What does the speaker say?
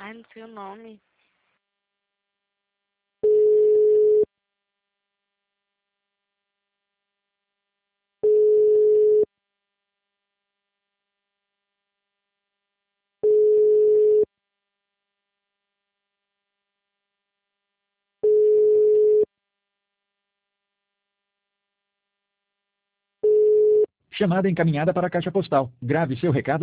Ai, não sei o nome. Chamada encaminhada para a caixa postal. Grave seu recado.